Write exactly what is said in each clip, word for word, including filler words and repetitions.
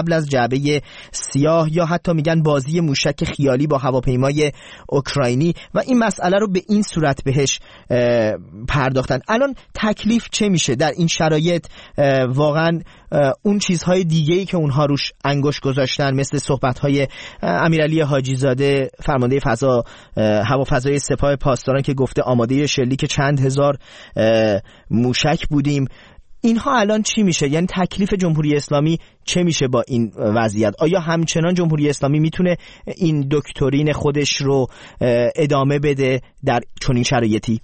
قبل از جعبه سیاه یا حتی میگن بازی موشک خیالی با هواپیمای اوکراینی و این مسئله رو به این صورت بهش پرداختن. الان تکلیف چه میشه در این شرایط؟ واقعا اون چیزهای دیگه‌ای که اونها روش انگشت گذاشتن مثل صحبت‌های امیرعلی حاجی زاده فرمانده فضا هوافضای سپاه پاسداران که گفته آماده شلیک چند هزار موشک بودیم، اینها الان چی میشه؟ یعنی تکلیف جمهوری اسلامی چه میشه با این وضعیت؟ آیا همچنان جمهوری اسلامی میتونه این دکترین خودش رو ادامه بده در چنین شرایطی؟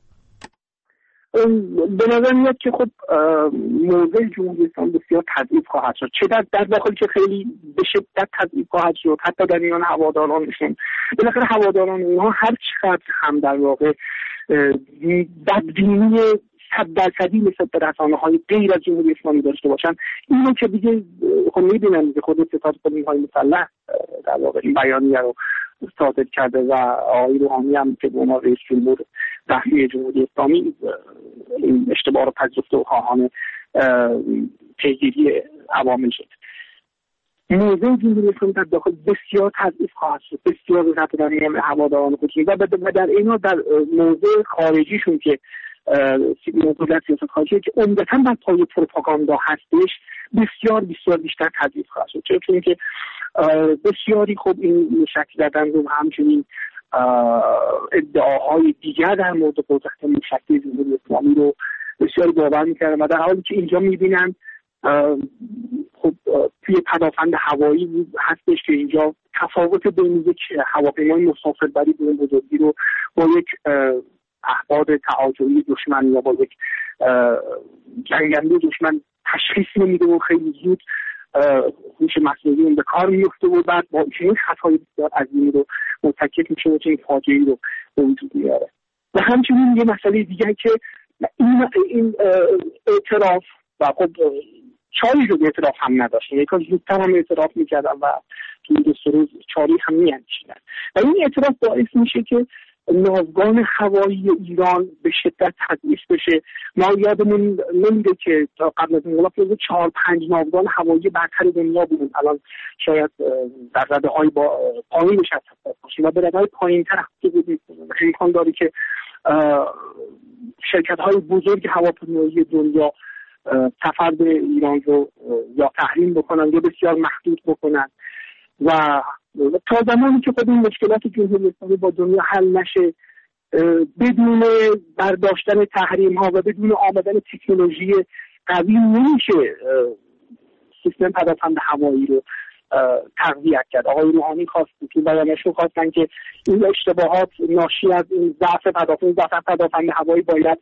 به نظر میاد که خب موضع جمهوری اسلامی بسیار تضعیف خواهد شد، چه در, در داخل که خیلی به شدت تضعیف خواهد شد، حتی در میان هوادارانشون. بالاخره هواداران اونها هر چقدر هم در واقع بدبینی صد درصدی نسبت به رسانه‌های غیر از جمهوری اسلامی داشته باشن، اینو که دیگه خب می‌بینن که خود ستاد نیروهای مسلح در واقع این بیانیه رو صادر کرده و آقای روحانی هم که به عنوان رئیس جمهور رسمی جمهوری اسلامی این اشتباه رو پذیرفته و خواهان پیگیری عوامل شد. موضع جمهوری اسلامی در داخل بسیار تضعیف خواهد شد، بسیار رفت در میان هواداران خودشون و در اینا در موضع خارجیشون که دولت سیاست خارجی که عمدتاً بر پایه پروپاگاندا هستش بسیار بسیار بیشتر تضعیف خواهد شد، چون که بسیاری خب این موشک زدن رو همچنین ادعاهای دیگر در مورد قدرت موشکی جمهوری اسلامی رو بسیاری باور می‌کردن و در حالی که اینجا می‌بینن خب توی پدافند هوایی هستش که اینجا تفاوت بین یک هواپیمای مسافربری به اون بزرگی رو با یک احباب تهاجمی دشمن یا با یک جنگنده دشمن تشخیص نمیده و خیلی زود هوش مصنوعی اون به کار میفته و بعد با این خطای بسیار عظیمی رو مرتکب میشه و این فاجعه‌ای رو به وجود میاره. و همچنین یه مسئله دیگه که این این اعتراف و خب چاری رو اعتراف هم نداشت، یک کار زودتر هم اعتراف میکردن و توی دو سه روز چاری هم میاندیشیدن و این اعتراف باعث میشه که ناوگان هوایی ایران به شدت تضعیف بشه. ما یادمون نمیده که تا قبل از انقلاب چهار پنج ناوگان هوایی برتر دنیا بودن، الان شاید در رده های با پایینش هست باشیم و به رده های پایین تر هسته بودیم. امکان داره که شرکت های بزرگ هواپیمایی دنیا سفر به ایران رو یا تحریم بکنن یا بسیار محدود بکنن و تا زمانی که خود این مشکلات جمهوری اسلامی با دنیا حل نشه بدون برداشتن تحریم ها و بدون آمدن تکنولوژی قوی نمیشه سیستم پدافند هوایی رو تقویت کرد. آقای روحانی خواست تو بیانشون خواستن که این اشتباهات ناشی از این ضعف پدافند ضعف پدافند هوایی باید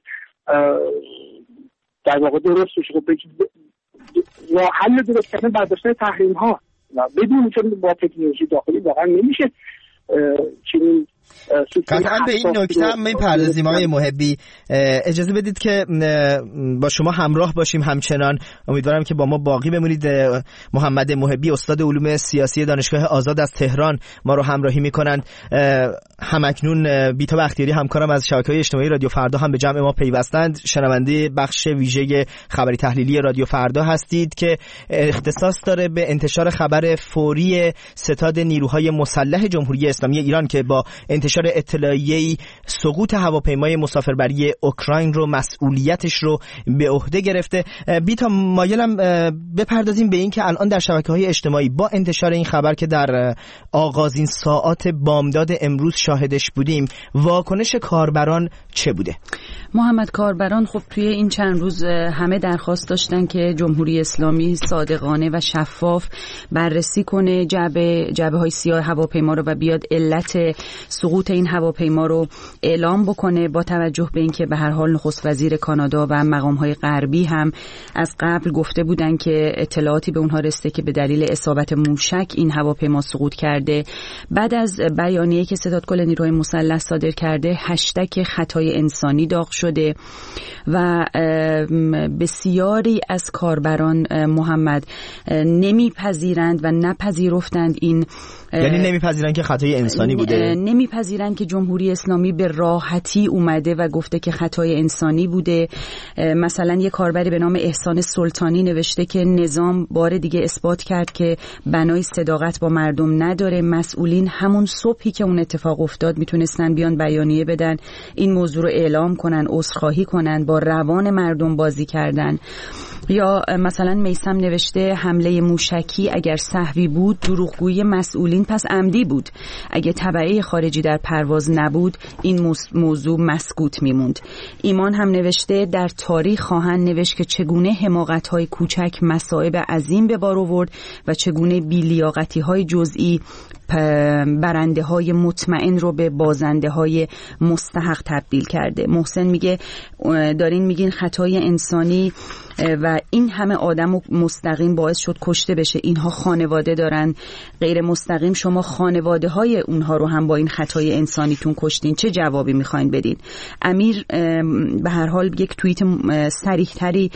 در واقع درست بشه و حل درست کردن برداشتن تحریم ها و بدون چون با تکنولوژی داخلی واقعا نمیشه چنین قطعا به این نکته هم میپردازیم. آقای محبی اجازه بدید که با شما همراه باشیم همچنان. امیدوارم که با ما باقی بمونید. محمد محبی استاد علوم سیاسی دانشگاه آزاد از تهران ما رو همراهی میکنند. همکنون بیتا بختیاری همکارم از شبکه‌های اجتماعی رادیو فردا هم به جمع ما پیوستند. شنونده بخش ویژه خبری تحلیلی رادیو فردا هستید که اختصاص داره به انتشار خبر فوری ستاد نیروهای مسلح جمهوری اسلامی ایران که با انتشار اطلاعیه‌ای سقوط هواپیمای مسافربری اوکراین رو مسئولیتش رو به عهده گرفته. بیتا مایلم بپردازیم به این که الان در شبکه‌های اجتماعی با انتشار این خبر که در آغازین ساعات بامداد امروز شاهدش بودیم واکنش کاربران چه بوده؟ محمد، کاربران خب توی این چند روز همه درخواست داشتن که جمهوری اسلامی صادقانه و شفاف بررسی کنه جعبه جعبه های سیاه هواپیما رو و بیاد علت سقوط این هواپیما رو اعلام بکنه، با توجه به اینکه به هر حال نخست وزیر کانادا و مقام‌های غربی هم از قبل گفته بودن که اطلاعاتی به اونها رسیده که به دلیل اصابت موشک این هواپیما سقوط کرده. بعد از بیانیه‌ای که ستادکل نیروهای مسلح صادر کرده هشتگ خطای انسانی داغ اتفاق شده و بسیاری از کاربران محمد نمیپذیرند و نپذیرفتند این، یعنی نمیپذیرند که خطای انسانی بوده، نمیپذیرند که جمهوری اسلامی به راحتی اومده و گفته که خطای انسانی بوده. مثلا یک کاربری به نام احسان سلطانی نوشته که نظام بار دیگه اثبات کرد که بنای صداقت با مردم نداره. مسئولین همون صبحی که اون اتفاق افتاد میتونستن بیان بیانیه بدن، این موضوع رو اعلام کنن، عذرخواهی کنن، با روان مردم بازی کردن. یا مثلا میثم نوشته حمله موشکی اگر سهوی بود دروغگویی مسئولین پس عمدی بود، اگه تبعه خارجی در پرواز نبود این موضوع مسکوت میموند. ایمان هم نوشته در تاریخ خواهند نوشت که چگونه حماقت‌های کوچک مصائب عظیم به بار آورد و چگونه بی‌لیاقتی‌های جزئی برنده های مطمئن رو به بازنده های مستحق تبدیل کرده. محسن میگه دارین میگین خطای انسانی و این همه آدم مستقیم باعث شد کشته بشه، اینها خانواده دارن، غیر مستقیم شما خانواده های اونها رو هم با این خطای انسانیتون کشتین، چه جوابی میخواین بدین؟ امیر به هر حال یک توییت صریح تری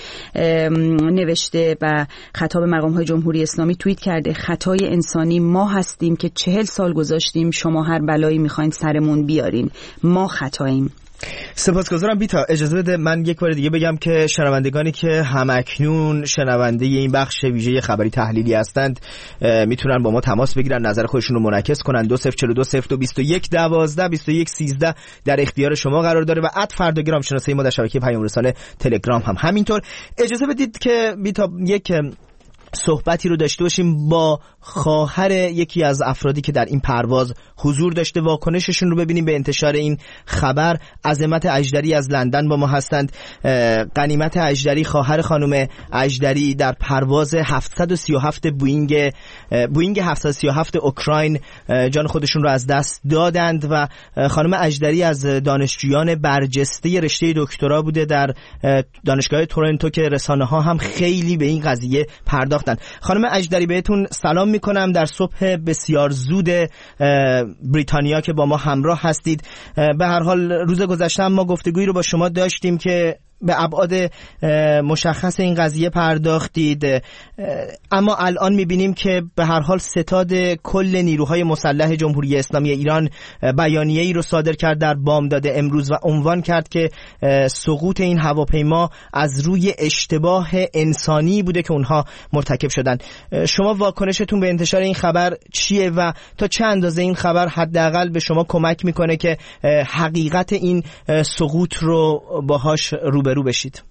نوشته و خطاب مقام های جمهوری اسلامی توییت کرده خطای انسانی ما هستیم که چهل سال گذاشتیم شما هر بلایی میخواین سرمون بیارین، ما خطاییم. سپاسگزارم بیتا. اجازه بده من یک بار دیگه بگم که شنوندگانی که همکنون شنونده این بخش ویژه خبری تحلیلی هستند میتونن با ما تماس بگیرن، نظر خودشون رو منعکس کنن. دو صفر چهار دو صفر دو بیست و یک دوازده بیست و یک سیزده در اختیار شما قرار داره و ات فرداگرام شناسه ما در شبکه پیام رسانه تلگرام هم همینطور. اجازه بدید که بیتا یک صحبتی رو داشته باشیم با خواهر یکی از افرادی که در این پرواز حضور داشته، واکنششون رو ببینیم به انتشار این خبر. عظمت اژدری از لندن با ما هستند. غنیمت اژدری خواهر خانم اژدری در پرواز هفتصد و سی و هفت بوینگ بوینگ هفتصد و سی و هفت اوکراین جان خودشون رو از دست دادند و خانم اژدری از دانشجویان برجسته رشته دکترا بوده در دانشگاه تورنتو که رسانه‌ها هم خیلی به این قضیه پرداختن. خانم اژدری بهتون سلام میکنم در صبح بسیار زود بریتانیا که با ما همراه هستید. به هر حال روز گذشته ما گفتگویی رو با شما داشتیم که به ابعاد مشخص این قضیه پرداختید، اما الان میبینیم که به هر حال ستاد کل نیروهای مسلح جمهوری اسلامی ایران بیانیه‌ای رو صادر کرد در بامداد امروز و عنوان کرد که سقوط این هواپیما از روی اشتباه انسانی بوده که اونها مرتکب شدن. شما واکنشتون به انتشار این خبر چیه و تا چه اندازه این خبر حداقل به شما کمک میکنه که حقیقت این سقوط رو باهاش روبرو رو بشید؟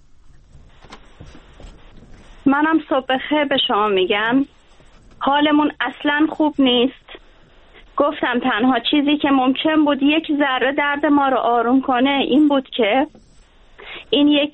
منم صبح بخیر به شما میگم. حالمون اصلا خوب نیست. گفتم تنها چیزی که ممکن بود یک ذره درد ما رو آروم کنه این بود که این یک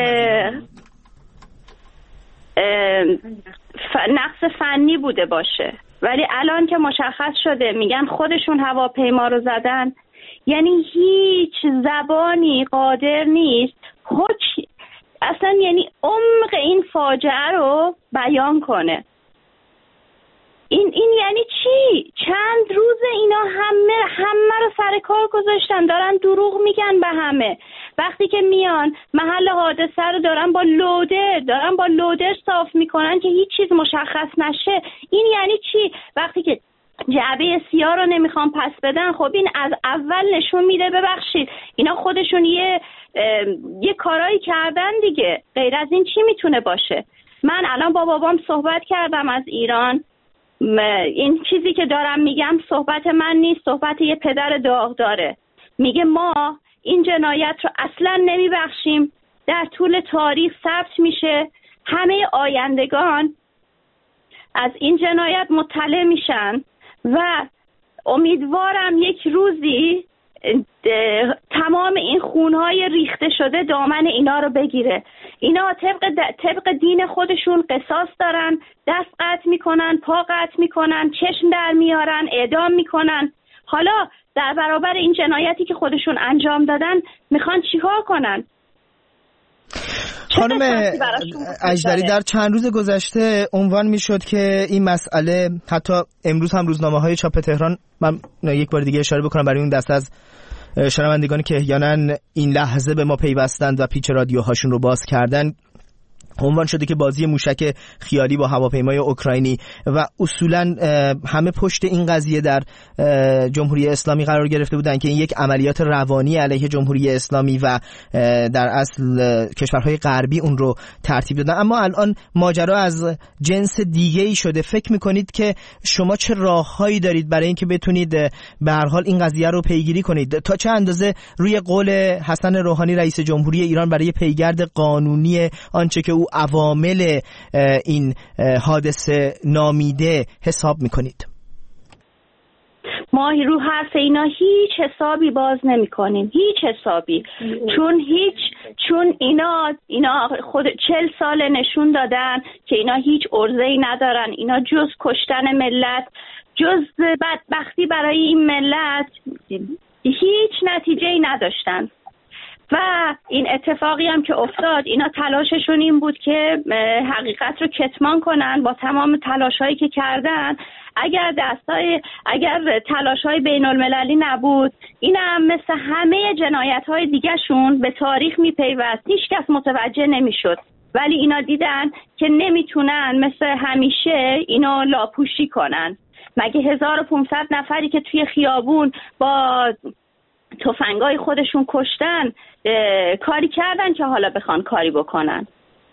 نقص فنی بوده باشه، ولی الان که مشخص شده میگن خودشون هواپیما رو زدن، یعنی هیچ زبانی قادر نیست هیچ اصلا یعنی عمق این فاجعه رو بیان کنه. این این یعنی چی؟ چند روز اینا همه همه رو سر کار گذاشتن، دارن دروغ میگن به همه. وقتی که میان محل حادثه رو دارن با لودر دارن با لودر صاف میکنن که هیچ چیز مشخص نشه. این یعنی چی؟ وقتی که جعبه سیاه رو نمیخوام پس بدن، خب این از اول نشون میده ببخشید اینا خودشون یه یه کارایی کردن دیگه، غیر از این چی میتونه باشه؟ من الان با بابام صحبت کردم از ایران، این چیزی که دارم میگم صحبت من نیست، صحبت یه پدر داغ داره. میگه ما این جنایت رو اصلا نمیبخشیم، در طول تاریخ ثبت میشه، همه آیندگان از این جنایت مطلع میشن و امیدوارم یک روزی تمام این خونهای ریخته شده دامن اینا رو بگیره. اینا طبق, طبق دین خودشون قصاص دارن، دست قطع میکنن، پا قطع میکنن، چشم در میارن، اعدام میکنن. حالا در برابر این جنایتی که خودشون انجام دادن میخوان چیکار کنن؟ خانم اژدری در چند روز گذشته عنوان میشد که این مسئله، حتی امروز هم روزنامه‌های چاپ تهران، من یک بار دیگه اشاره بکنم برای اون دست از شنوندگانی که احیانا این لحظه به ما پیوستند و پیچ رادیوهاشون رو باز کردن، عنوان شده که بازی موشک خیالی با هواپیمای اوکراینی و اصولا همه پشت این قضیه در جمهوری اسلامی قرار گرفته بودن که این یک عملیات روانی علیه جمهوری اسلامی و در اصل کشورهای غربی اون رو ترتیب دادن. اما الان ماجرا از جنس دیگه‌ای شده. فکر می‌کنید که شما چه راههایی دارید برای اینکه بتونید به هر حال این قضیه رو پیگیری کنید؟ تا چه اندازه روی قول حسن روحانی رئیس جمهوری ایران برای پیگرد قانونی آنچه که او عوامل این حادثه نامیده حساب میکنید؟ ما رو حرف اینا هیچ حسابی باز نمی کنیم، هیچ حسابی، چون هیچ چون اینا اینا خود چل سال نشون دادن که اینا هیچ عرضه‌ای ندارن. اینا جز کشتن ملت، جز بدبختی برای این ملت هیچ نتیجه‌ای نداشتن. و این اتفاقی هم که افتاد، اینا تلاششون این بود که حقیقت رو کتمان کنن با تمام تلاش‌هایی که کردن. اگر دستای اگر تلاش‌های بین‌المللی نبود، اینم مثل همه جنایت‌های دیگه‌شون به تاریخ می‌پیوست، هیچ کس متوجه نمی‌شد. ولی اینا دیدن که نمیتونن مثل همیشه اینو لاپوشی کنن. مگه هزار و پانصد نفری که توی خیابون با تفنگای خودشون کشتن کاری کردن که حالا بخوان کاری بکنن؟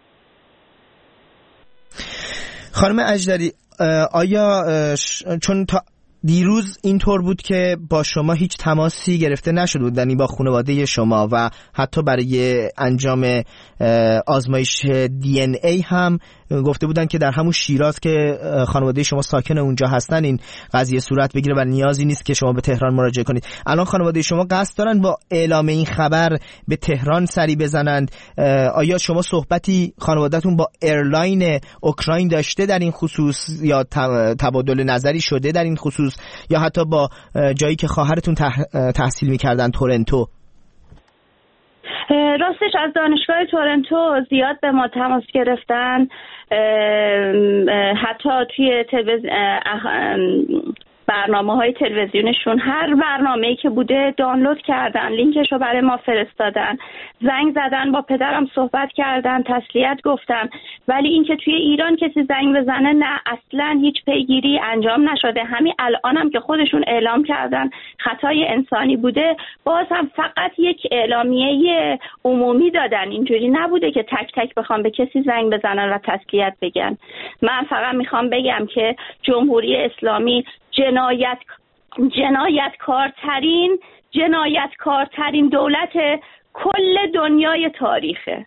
خانم اژدری، آیا چون تا دیروز اینطور بود که با شما هیچ تماسی گرفته نشده بود، یعنی با خانواده شما، و حتی برای انجام آزمایش دی ان ای هم گفته بودن که در همون شیراز که خانواده شما ساکن اونجا هستن این قضیه صورت بگیره و نیازی نیست که شما به تهران مراجعه کنید. الان خانواده شما قصد دارن با اعلام این خبر به تهران سری بزنند. آیا شما صحبتی خانوادهتون با ایرلاین اوکراین داشته در این خصوص، یا تبادل نظری شده در این خصوص، یا حتی با جایی که خواهرتون تحصیل می‌کردن تورنتو؟ راستش از دانشگاه تورنتو زیاد به ما تماس گرفتن، حتی توی تلویزیون برنامه‌های تلویزیونشون هر برنامه‌ای که بوده دانلود کردن، لینکش رو برای ما فرستادن، زنگ زدن، با پدرم صحبت کردن، تسلیت گفتن. ولی اینکه توی ایران کسی زنگ بزنه، نه، اصلاً هیچ پیگیری انجام نشده. همین الانم که خودشون اعلام کردن خطای انسانی بوده، باز هم فقط یک اعلامیه عمومی دادن، اینجوری نبوده که تک تک بخوام به کسی زنگ بزنن و تسلیت بگن. من فقط میخوام بگم که جمهوری اسلامی جنایت جنایتکارترین جنایتکارترین دولت کل دنیای تاریخه.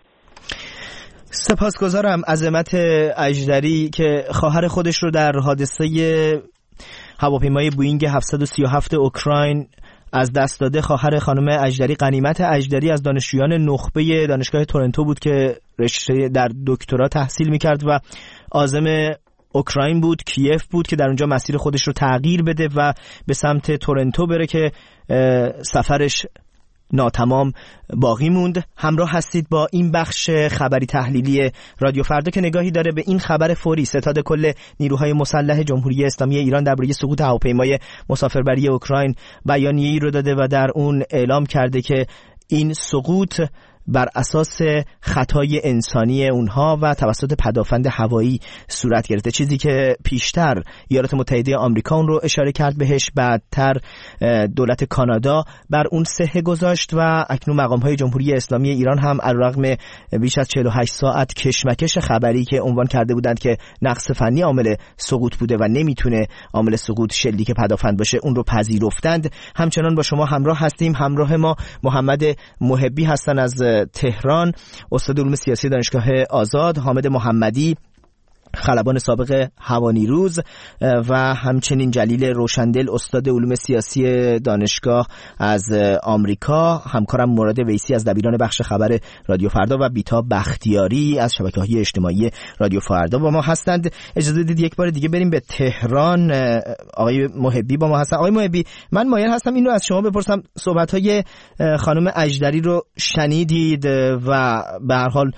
سپاسگزارم. عظمت اژدری که خواهر خودش رو در حادثه هواپیمای بوئینگ هفتصد و سی و هفت اوکراین از دست داده. خواهر خانم اژدری، غنیمت اژدری، از دانشجویان نخبه دانشگاه تورنتو بود که رشته در دکترا تحصیل میکرد و عازم اوکراین بود، کیف بود که در اونجا مسیر خودش رو تغییر بده و به سمت تورنتو بره که سفرش ناتمام باقی موند. همراه هستید با این بخش خبری تحلیلی رادیو فردا که نگاهی داره به این خبر فوری. ستاد کل نیروهای مسلح جمهوری اسلامی ایران درباره سقوط هواپیمای مسافربری اوکراین بیانیه‌ای رو داده و در اون اعلام کرده که این سقوط بر اساس خطای انسانی اونها و توسط پدافند هوایی صورت گرفته، چیزی که پیشتر ایالات متحده آمریکا اون رو اشاره کرد بهش، بعدتر دولت کانادا بر اون صحه گذاشت و اکنون مقام‌های جمهوری اسلامی ایران هم علیرغم بیش از چهل و هشت ساعت کشمکش خبری که عنوان کرده بودند که نقص فنی عامل سقوط بوده و نمیتونه عامل سقوط شلیک پدافند باشه، اون رو پذیرفتند. همچنان با شما همراه هستیم. همراه ما محمد محبی هستن از تهران، استاد علوم سیاسی دانشگاه آزاد، حامد محمدی، خلبان سابق هوانیروز، و همچنین جلیل روشندل، استاد علوم سیاسی دانشگاه از آمریکا، همکارم مراد ویسی از دبیران بخش خبر رادیو فردا و بیتا بختیاری از شبکه‌های اجتماعی رادیو فردا با ما هستند. اجازه بدید یک بار دیگه بریم به تهران. آقای محبی با ما هستن. آقای محبی، من مایل هستم این رو از شما بپرسم. صحبت‌های خانم اژدری رو شنیدید و به هر حال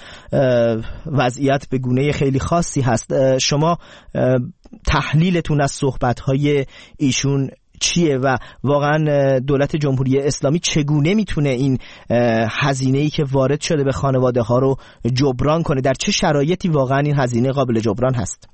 وضعیت به گونه خیلی خاصی هست. شما تحلیلتون از صحبت‌های ایشون چیه و واقعا دولت جمهوری اسلامی چگونه میتونه این هزینه‌ای که وارد شده به خانواده ها رو جبران کنه؟ در چه شرایطی واقعا این هزینه قابل جبران هست؟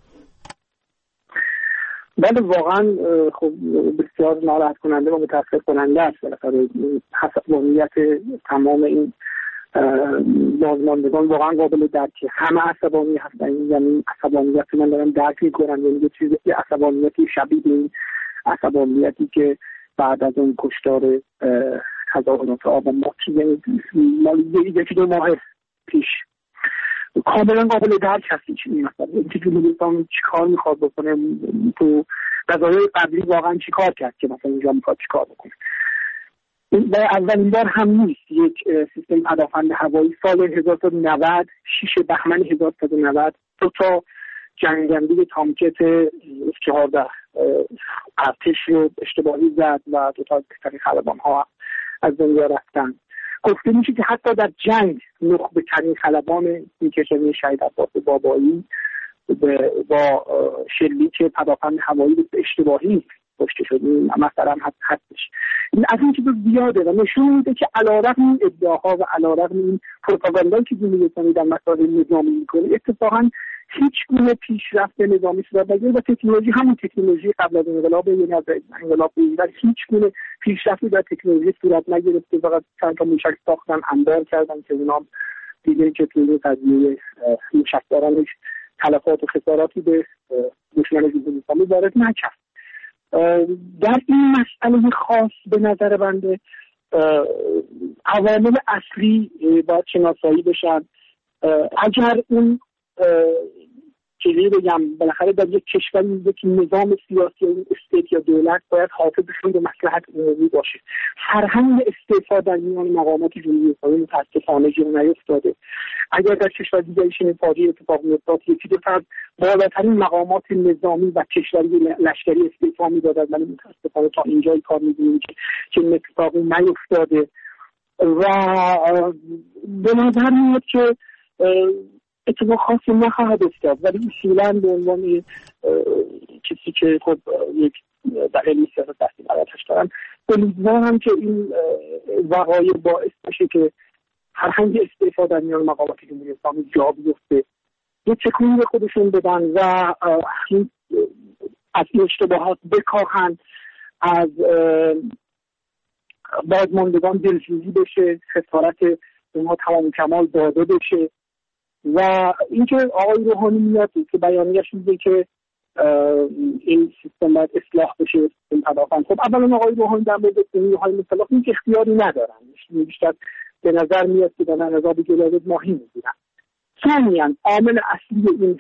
بله واقعا خب بسیار ناراحت کننده و متاسف کننده است. بالاخره عصبانیت تمام این بازماندگان واقعا قابل درکه. همه عصبانی هستن، یعنی عصبانیت من دارم درک میکنم، یعنی یه چیزی عصبانیتی شبیه این عصبانیتی که بعد از اون کشتار تظاهرات آب ما یعنی یکی دو ماه پیش کاملا قابل درک هستی چی می‌مثلا اینکه جمهوری اسلامی چی کار میخواد بکنه تو قضایای قبلی واقعا چی کار کرد که مثلا اینجا میخواد چی کار بکنه. و اولین بار هم نیست یک سیستم پدافند هوایی سال هزار و سیصد و نود شش بهمن هزار و سیصد و نود دو تا جنگنده تامکت چهارده ارتش رو اشتباهی زد و دو تا بهترین خلبان ها از دنیا رفتن. گفته میشه که حتی در جنگ نخبه ترین خلبان این کشور شهید عباس بابایی با شلیک پدافند هوایی به اشتباهی کشته شد. این مثلا هستش. این از این چیز زیاده و نشون میده که علیرغم این ادعاها و علیرغم این پروپاگاندایی که جمهوری اسلامی در مسائل نظامی میکنه اتفاقا هیچ گونه پیشرفت نظامی صورت نگرفته و تکنولوژی همون تکنولوژی قبل از انقلاب یعنی از انقلاب دیگر هیچ گونه پیشرفتی در تکنولوژی صورت نگرفته. فقط چند تا موشک ساختن انبار کردن که اونا دیگه که توی قضیه موشکبارانش تلفات و خساراتی به دشمن جمهوری اسلامی وارد نکرد. در این مسئله خاص به نظر بنده عوامل اصلی باید شناسایی بشن. اگر اون چیزی بگم بالاخره در یک کشور یک نظام سیاسی یا استیت یا دولت باید حافظشون به مصلحت عمومی باشه. فرهنگ استعفا در میان مقامات جمهوری اسلامی متاسفانه جلو نیفتاده. اگر در کشور دیگری چنین فاجعه‌ای اتفاق می‌افتاد یکی دو تا بالاترین مقامات نظامی و کشوری لشکری استعفا می‌دادند، ولی متاسفانه تا اینجای کار می‌بینیم که چنین اتفاقی نیفتاده و به نظر میاد که اتفاق خاصی نخواهد افتاد. ولی اصولاً به عنوان کسی که خب یک دلیل سیاست دستی براتش دارم امیدوارم که این وقایع باعث بشه که فرهنگ استعفا در میان مقامات جمهوری اسلامی جا بیفته، یه تکونی به خودشون بدن و از این اشتباهات بکاهن، از بازماندگان دلسوزی بشه، خسارت اونها تمام کمال داده بشه. و اینکه آقای روحانی میاد که بیانیه‌اش میگه که این سیستم باید اصلاح بشه، این پدافند. خب اولا آقای روحانی در مورد نیروهای مسلح هیچ اختیاری ندارن، بیشتر به نظر میاد که دارن عذاب جلاد ماهی میگیرن. ثانیاً عامل اصلی این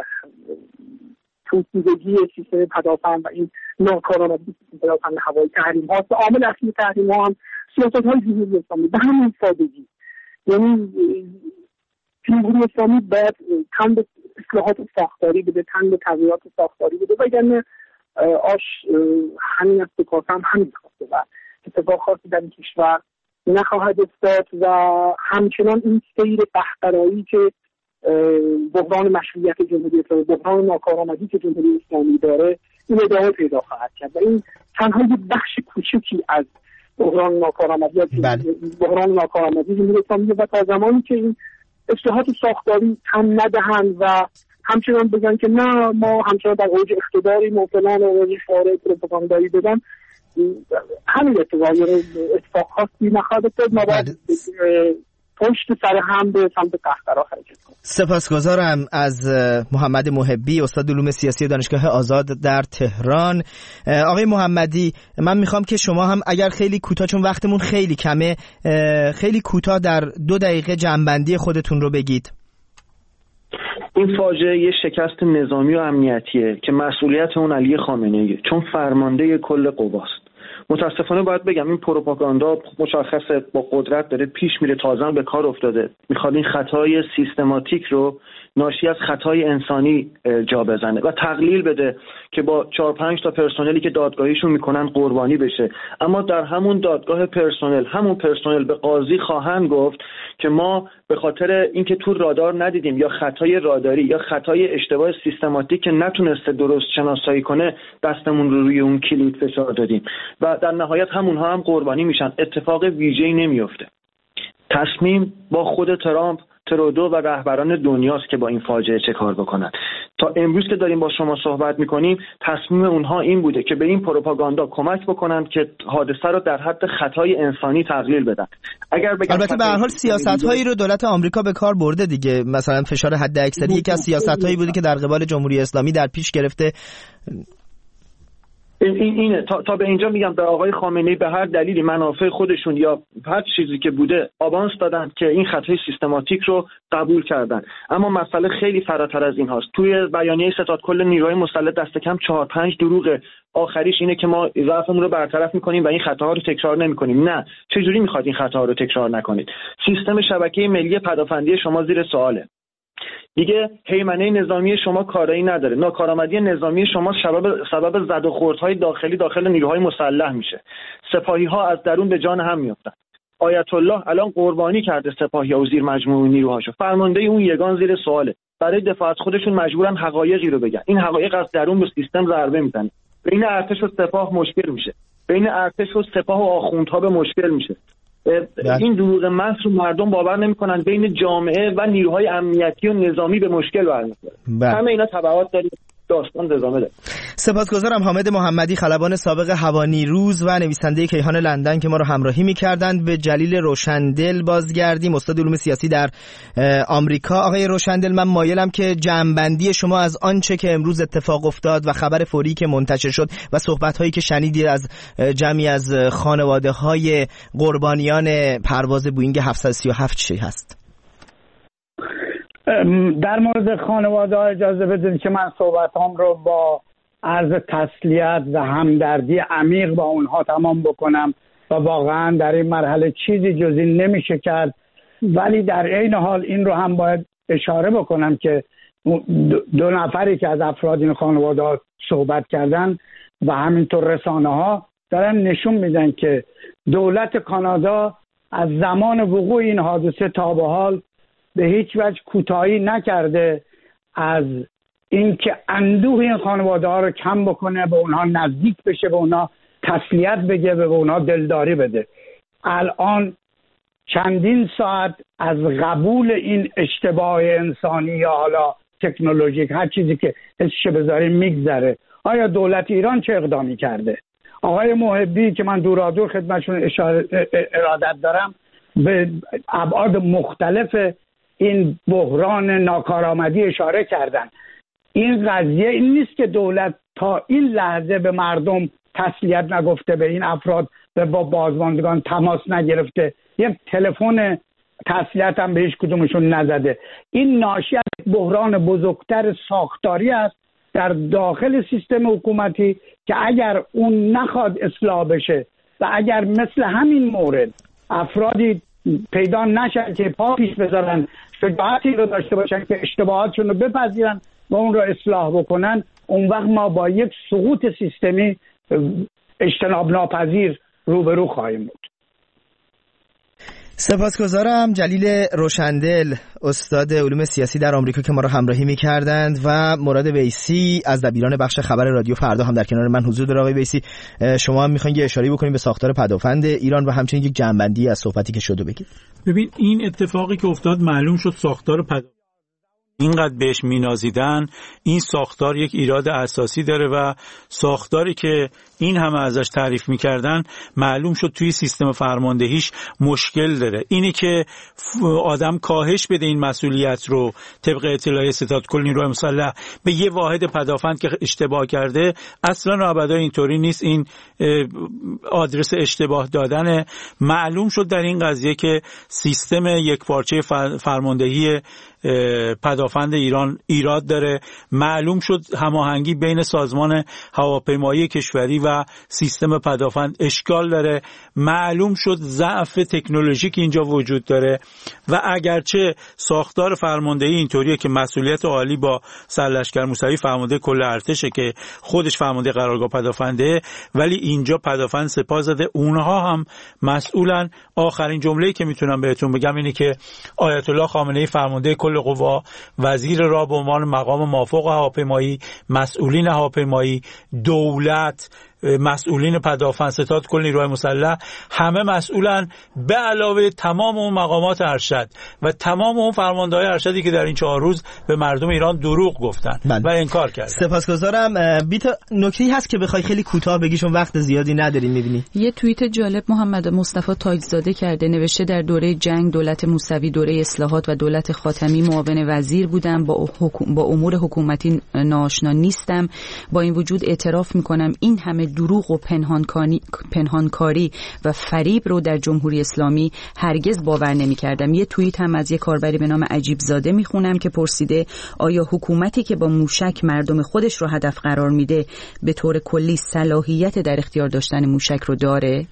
توسیدگی سیستم پدافند و این ناکارآمدی سیستم پدافند هوایی تحریم هاست. عامل اصلی تحریم ها هم سیاست های جمهوری اسلامی به همین سادگی. یعنی جمهوری اسلامی باید تن به اصلاحات ساختاری بده، تن به تغییرات ساختاری بده، وگرنه آش همین است که کاسه هم همین خواسته و اتفاق خاصی در این کشور نخواهد افتاد و همچنان این سیر قهقرایی که بحران مشروعیت جمهوری اسلامی، بحران ناکارآمدی که جمهوری اسلامی داره این ادامه پیدا خواهد کرد و این تنها یک بخش کوچکی از بحران ناکارآمدی بحران ناکارآمدی جمهوری اسلامی و تا زمانی که این اصلاحات ساختاری هم ندهند و همچنان بگن که نه ما همچنان در اوج اقتداریم و فلان و اوج شعار پروپاگاندایی بدن، همین اتفاق یعنی اتفاق خاصی نخواهد افتاد. ما باید پشت سر هم به سمت قهقرا حرکت کنیم. سپاسگزارم از محمد محبی، استاد علوم سیاسی دانشگاه آزاد در تهران. آقای محمدی، من میخوام که شما هم اگر خیلی کوتاه، چون وقتمون خیلی کمه، خیلی کوتاه در دو دقیقه جنبندی خودتون رو بگید. این فاجعه یه شکست نظامی و امنیتیه که مسئولیت اون علی خامنه‌ایه، چون فرمانده کل قواست. متاسفانه باید بگم این پروپاگاندا مشخصه با قدرت داره پیش میره، تازه به کار افتاده، میخواد این خطای سیستماتیک رو ناشی از خطای انسانی جا بزنه و تقلیل بده که با چهار پنج تا پرسنلی که دادگاهیشون میکنن قربانی بشه، اما در همون دادگاه پرسنل همون پرسنل به قاضی خواهند گفت که ما به خاطر اینکه تو رادار ندیدیم یا خطای راداری یا خطای اشتباه سیستماتیک که نتونسته درست شناسایی کنه دستمون رو روی اون کلید فشار دادیم و در نهایت همونها هم قربانی میشن. اتفاق ویژه‌ای نمیفته. تصمیم با خود ترامپ، ترودو و رهبران دنیاست که با این فاجعه چه کار بکنن. تا امروز که داریم با شما صحبت میکنیم تصمیم اونها این بوده که به این پروپاگاندا کمک بکنن که حادثه رو در حد خطای انسانی تقلیل بدن. اگر البته به هر حال سیاست‌هایی رو دولت آمریکا به کار برده دیگه، مثلا فشار حد اکثری یکی از سیاست‌هایی بوده که در قبال جمهوری اسلامی در پیش گرفته. این اینه تا, تا به اینجا میگم در آقای خامنه‌ای به هر دلیلی منافع خودشون یا هر چیزی که بوده آوانس دادن که این خطای سیستماتیک رو قبول کردن، اما مسئله خیلی فراتر از این هاست. توی بیانیه ستاد کل نیروهای مسلح دست کم چهار پنج دروغه. آخریش اینه که ما ضعفمون رو برطرف میکنیم و این خطاها رو تکرار نمیکنیم. نه، چه جوری میخواد این خطاها رو تکرار نکنید؟ سیستم شبکه ملی پدافندی شما زیر سواله. دیگه هیمنه نظامی شما کارایی نداره. ناکارآمدی نظامی شما سبب سبب زد و خوردهای داخلی داخل نیروهای مسلح میشه. سپاهی ها از درون به جان هم میافتن. آیت الله الان قربانی کرده سپاهی ها و زیر مجموعه نیروهاشو. فرمانده اون یگان زیر سواله. برای دفاع از خودشون مجبورن حقایقی رو بگن. این حقایق از درون به سیستم ضربه میزنه. بین ارتش و سپاه مشکل میشه. بین ارتش و سپاه و آخوندها به مشکل میشه. این دروغ محض رو مردم باور نمی‌کنن. بین جامعه و نیروهای امنیتی و نظامی به مشکل برمی‌خوره. همه اینا تبعات داره. داستان ادامه ده. سپاسگزارم حامد محمدی، خلبان سابق هوانیروز و نویسنده کیهان لندن که ما رو همراهی می‌کردند. به جلیل روشندل بازگردیم، استاد علوم سیاسی در آمریکا. آقای روشندل، من مایلم که جمع‌بندی شما از آنچه که امروز اتفاق افتاد و خبر فوری که منتشر شد و صحبت‌هایی که شنیدید از جمعی از خانواده‌های قربانیان پرواز بوئینگ هفتصد و سی و هفت چی هست؟ در مورد خانواده ها اجازه بدید که من صحبتام رو با عرض تسلیت و همدردی عمیق با اونها تمام بکنم و واقعا در این مرحله چیزی جز این نمیشه کرد، ولی در عین حال این رو هم باید اشاره بکنم که دو نفری که از افراد این خانواده ها صحبت کردن و همینطور رسانه ها دارن نشون میدن که دولت کانادا از زمان وقوع این حادثه تا به حال به هیچ وجه کوتاهی نکرده از اینکه اندوه این خانواده ها رو کم بکنه، به اونها نزدیک بشه، به اونها تسلیت بگه، به اونها دلداری بده. الان چندین ساعت از قبول این اشتباه انسانی یا حالا تکنولوژیک هر چیزی که اسمش بذاریم میگذره. آیا دولت ایران چه اقدامی کرده؟ آقای محبی که من دورادور خدمتشون اشاره ارادت دارم به ابعاد مختلف این بحران ناکارآمدی اشاره کردن. این قضیه این نیست که دولت تا این لحظه به مردم تسلیت نگفته، به این افراد و با بازماندگان تماس نگرفته، یک تلفن تسلیت هم به هیچ کدومشون نزده. این ناشی از بحران بزرگتر ساختاری است در داخل سیستم حکومتی که اگر اون نخواد اصلاح بشه و اگر مثل همین مورد افرادی پیدا نشن که پا پیش بذارن، شجاعتی رو داشته باشن که اشتباهاتشون رو بپذیرن و اون رو اصلاح بکنن، اون وقت ما با یک سقوط سیستمی اجتناب ناپذیر روبرو خواهیم بود. سپاسگزارم. جلیل روشندل، استاد علوم سیاسی در آمریکا که ما رو همراهی می‌کردند، و مراد ویسی از دبیران بخش خبر رادیو فردا هم در کنار من حضور داره. آقای ویسی، شما هم می‌خواید یه اشاره بکنید به ساختار پدافند ایران و همچنین یک جنبندی از صحبتی که شده بگید. ببین، این اتفاقی که افتاد معلوم شد ساختار پدافند اینقدر بهش مینازیدن، این ساختار یک ایراد اساسی داره و ساختاری که این همه ازش تعریف میکردن معلوم شد توی سیستم فرماندهیش مشکل داره. اینی که آدم کاهش بده این مسئولیت رو طبق اطلاع ستاد کل نیروهای مسلح به یه واحد پدافند که اشتباه کرده، اصلا و ابدا اینطوری نیست. این آدرس اشتباه دادن. معلوم شد در این قضیه که سیستم یک پارچه فرماندهی پدافند ایران ایراد داره. معلوم شد هماهنگی بین سازمان هواپیمایی کشوری و و سیستم پدافند اشکال داره. معلوم شد ضعف تکنولوژیک اینجا وجود داره و اگرچه ساختار فرماندهی اینطوریه که مسئولیت عالی با سرلشکر موسوی فرمانده کل ارتشه که خودش فرمانده قرارگاه پدافنده، ولی اینجا پدافند سپاه زده اونها هم مسئولن. آخرین جمله‌ای که میتونم بهتون بگم اینه که آیت الله خامنه‌ای فرمانده کل قوا، وزیر راه به عنوان مقام مافوق هواپیمایی، مسئولین هواپیمایی، دولت، مسئولین پدافند، ستاد کل نیروهای مسلح، همه مسئولن به علاوه تمام اون مقامات ارشد و تمام اون فرمانده‌های ارشدی که در این چهار روز به مردم ایران دروغ گفتن بله. و انکار کردن. سپاسگزارم. بیتا نکته‌ای هست که بخوای خیلی کوتاه بگی چون وقت زیادی نداریم می‌بینی. یه توییت جالب محمد مصطفی تاجزاده کرده، نوشته در دوره جنگ دولت موسوی دوره اصلاحات و دولت خاتمی معاون وزیر بودم، با حکوم... با امور حکومتی ناآشنا نیستم. با این وجود اعتراف می‌کنم این همه دروغ و پنهانکاری پنهانکاری و فریب رو در جمهوری اسلامی هرگز باور نمی‌کردم. یه توییت هم از یه کاربری به نام عجیب زاده میخونم که پرسیده آیا حکومتی که با موشک مردم خودش رو هدف قرار میده به طور کلی صلاحیت در اختیار داشتن موشک رو داره؟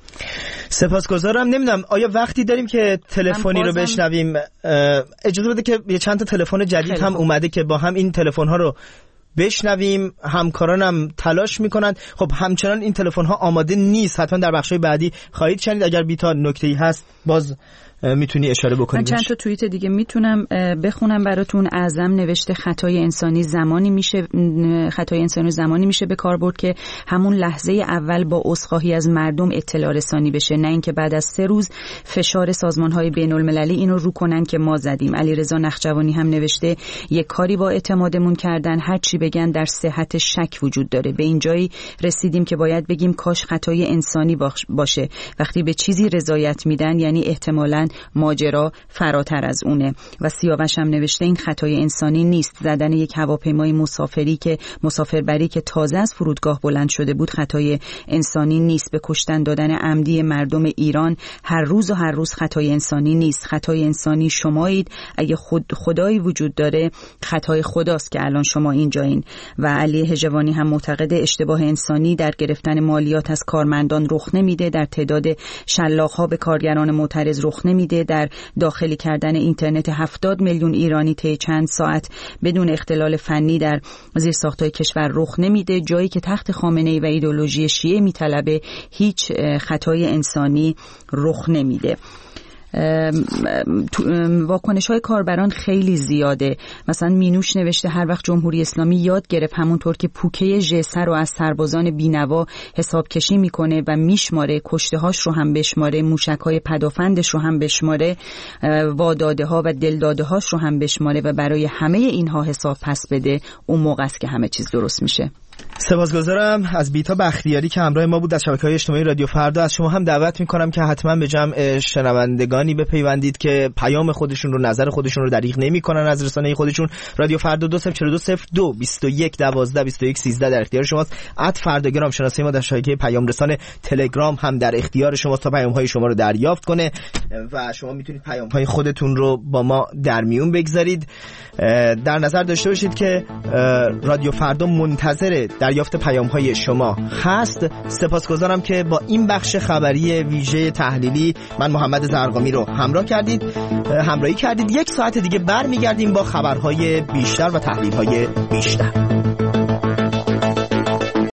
سپاسگزارم. نمیدونم آیا وقتی داریم که تلفنی رو بشنویم؟ اجازه بده که یه چند تا تلفن جدید هم اومده که با هم این تلفن ها رو بشنویم. همکارانم تلاش میکنن. خب همچنان این تلفن ها آماده نیست، حتما در بخشای بعدی خواهید شنید. اگر بیتا نکته‌ای هست باز میتونی اشاره بکنی. من چند تا توییت دیگه میتونم بخونم براتون. اعظم نوشته خطای انسانی زمانی میشه خطای انسانی زمانی میشه به کار برد که همون لحظه اول با عذرخواهی از مردم اطلاع رسانی بشه، نه اینکه بعد از سه روز فشار سازمان‌های بین‌المللی اینو رو کنن که ما زدیم. علیرضا نخجوانی هم نوشته یک کاری با اعتمادمون کردن، هر چی بگن در صحت شک وجود داره. به این جایی رسیدیم که باید بگیم کاش خطای انسانی باشه. وقتی به چیزی رضایت میدن یعنی احتمالاً ماجرا فراتر از اونه. و سیاوش هم نوشته این خطای انسانی نیست، زدن یک هواپیمای مسافری که مسافربری که تازه از فرودگاه بلند شده بود خطای انسانی نیست. به کشتن دادن عمدی مردم ایران هر روز و هر روز خطای انسانی نیست. خطای انسانی شمایید. اگه خود خدایی وجود داره خطای خداست که الان شما اینجایین. و علی هجوانی هم معتقد اشتباه انسانی در گرفتن مالیات از کارمندان رخ نمیده، در تعداد شلاق‌ها به کارگران معترض رخ نمیده، در داخلی کردن اینترنت هفتاد میلیون ایرانی طی چند ساعت بدون اختلال فنی در زیرساخت‌های کشور رخ نمیده. جایی که تخت خامنه‌ای و ایدئولوژی شیعه میطلبه هیچ خطای انسانی رخ نمیده. واکنش‌های کاربران خیلی زیاده. مثلا مینوش نوشته هر وقت جمهوری اسلامی یاد گرفت همونطور که پوکه ژسه رو از سربازان بینوا حساب کشی میکنه و میشماره، کشته‌هاش رو هم بشماره، موشک‌های پدافندش رو هم بشماره، واداده‌ها و دلداده‌هاش رو هم بشماره و برای همه اینها حساب پس بده، اون موقع است که همه چیز درست میشه. سپاسگزارم از بیتا بختیاری که همراه ما بود از شبکه‌های اجتماعی رادیو فردا. از شما هم دعوت می‌کنم که حتما به جمع شنوندگانی بپیوندید که پیام خودشون رو، نظر خودشون رو دریغ نمی‌کنن از رسانه خودشون. رادیو فردا دو صفر چهار دو صفر دو بیست و یک دوازده بیست و یک سیزده در اختیار شماست. ات فرداگرام شناسه ما در شبکه پیام رسان تلگرام هم در اختیار شماست تا پیام‌های شما رو دریافت کنه و شما میتونید پیام‌های خودتون رو با ما در میون بگذارید. در نظر داشته باشید که رادیو فردا منتظر دریافت پیام‌های شما هست. سپاسگزارم که با این بخش خبری ویژه تحلیلی من محمد زرقامی رو همراه کردید همراهی کردید. یک ساعت دیگه برمیگردیم با خبرهای بیشتر و تحلیل‌های بیشتر.